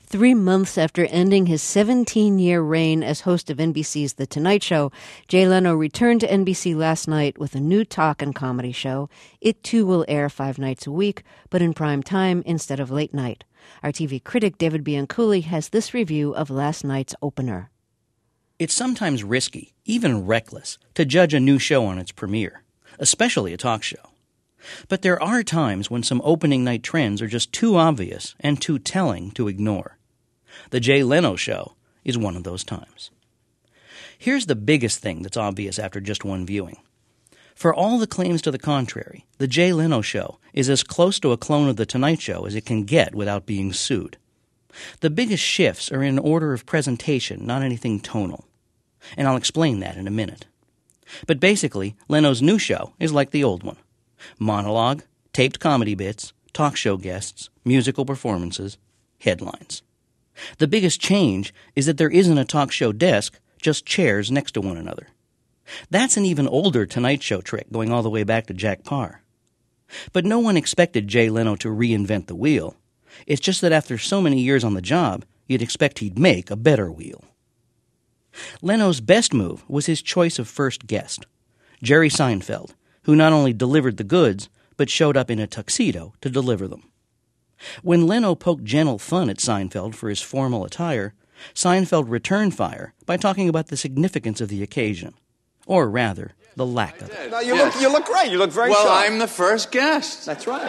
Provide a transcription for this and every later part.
3 months after ending his 17-year reign as host of NBC's The Tonight Show, Jay Leno returned to NBC last night with a new talk and comedy show. It, too, will air 5 nights a week, but in prime time instead of late night. Our TV critic, David Bianculli, has this review of last night's opener. It's sometimes risky, even reckless, to judge a new show on its premiere, especially a talk show. But there are times when some opening night trends are just too obvious and too telling to ignore. The Jay Leno Show is one of those times. Here's the biggest thing that's obvious after just one viewing. For all the claims to the contrary, The Jay Leno Show is as close to a clone of The Tonight Show as it can get without being sued. The biggest shifts are in order of presentation, not anything tonal. And I'll explain that in a minute. But basically, Leno's new show is like the old one. Monologue, taped comedy bits, talk show guests, musical performances, headlines. The biggest change is that there isn't a talk show desk, just chairs next to one another. That's an even older Tonight Show trick going all the way back to Jack Paar. But no one expected Jay Leno to reinvent the wheel. It's just that after so many years on the job, you'd expect he'd make a better wheel. Leno's best move was his choice of first guest, Jerry Seinfeld, who not only delivered the goods, but showed up in a tuxedo to deliver them. When Leno poked gentle fun at Seinfeld for his formal attire, Seinfeld returned fire by talking about the significance of the occasion, or rather, the lack of it. No, you look great. You look very sharp. Well, I'm the first guest. That's right.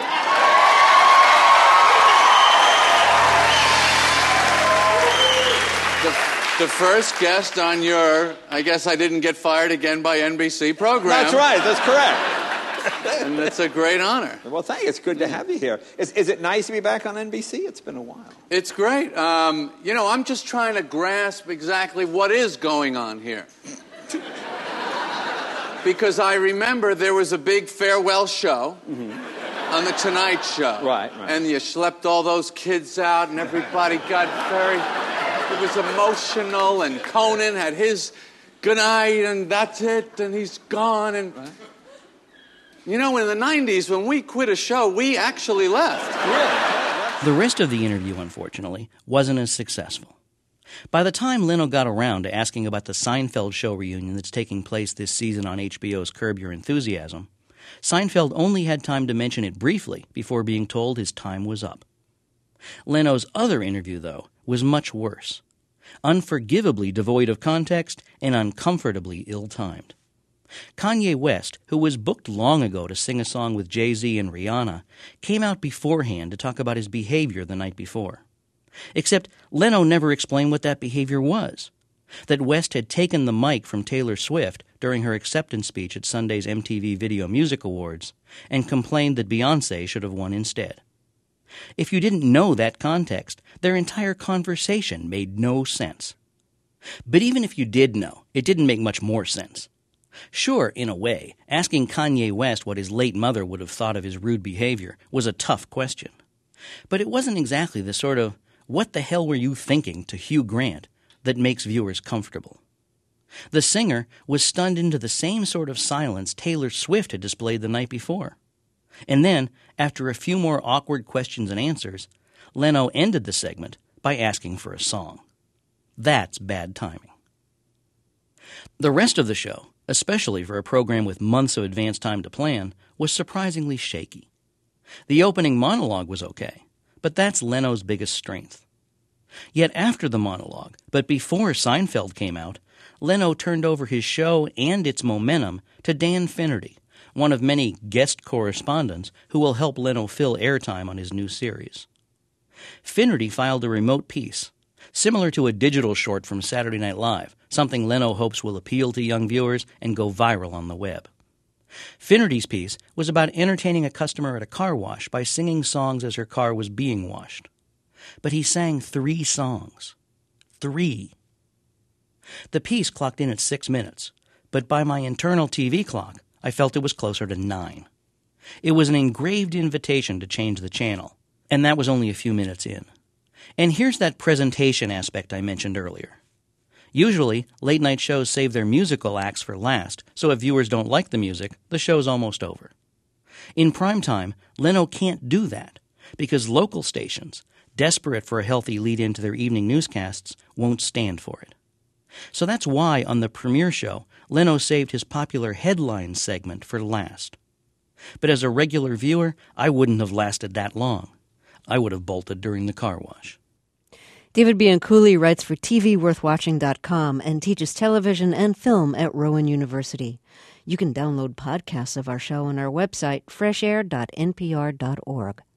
The first guest on your, I guess I didn't get fired again by NBC program. That's right. That's correct. And it's a great honor. Well, thank you. It's good to have you here. Is it nice to be back on NBC? It's been a while. It's great. I'm just trying to grasp exactly what is going on here. Because I remember there was a big farewell show on The Tonight Show. Right. And you schlepped all those kids out and everybody got very... It was emotional, and Conan had his good night, and that's it, and he's gone. And in the 90s, when we quit a show, we actually left. Yeah. The rest of the interview, unfortunately, wasn't as successful. By the time Leno got around to asking about the Seinfeld show reunion that's taking place this season on HBO's Curb Your Enthusiasm, Seinfeld only had time to mention it briefly before being told his time was up. Leno's other interview, though, was much worse. Unforgivably devoid of context and uncomfortably ill-timed. Kanye West, who was booked long ago to sing a song with Jay-Z and Rihanna, came out beforehand to talk about his behavior the night before. Except Leno never explained what that behavior was. That West had taken the mic from Taylor Swift during her acceptance speech at Sunday's MTV Video Music Awards and complained that Beyoncé should have won instead. If you didn't know that context, their entire conversation made no sense. But even if you did know, it didn't make much more sense. Sure, in a way, asking Kanye West what his late mother would have thought of his rude behavior was a tough question. But it wasn't exactly the sort of, what the hell were you thinking to Hugh Grant that makes viewers comfortable. The singer was stunned into the same sort of silence Taylor Swift had displayed the night before. And then, after a few more awkward questions and answers, Leno ended the segment by asking for a song. That's bad timing. The rest of the show, especially for a program with months of advance time to plan, was surprisingly shaky. The opening monologue was okay, but that's Leno's biggest strength. Yet after the monologue, but before Seinfeld came out, Leno turned over his show and its momentum to Dan Finnerty, one of many guest correspondents who will help Leno fill airtime on his new series. Finnerty filed a remote piece, similar to a digital short from Saturday Night Live, something Leno hopes will appeal to young viewers and go viral on the web. Finnerty's piece was about entertaining a customer at a car wash by singing songs as her car was being washed. But he sang 3 songs. 3. The piece clocked in at 6 minutes, but by my internal TV clock, I felt it was closer to 9. It was an engraved invitation to change the channel, and that was only a few minutes in. And here's that presentation aspect I mentioned earlier. Usually, late-night shows save their musical acts for last, so if viewers don't like the music, the show's almost over. In prime time, Leno can't do that, because local stations, desperate for a healthy lead-in to their evening newscasts, won't stand for it. So that's why on the premiere show, Leno saved his popular headline segment for last. But as a regular viewer, I wouldn't have lasted that long. I would have bolted during the car wash. David Bianculli writes for TVWorthWatching.com and teaches television and film at Rowan University. You can download podcasts of our show on our website, freshair.npr.org.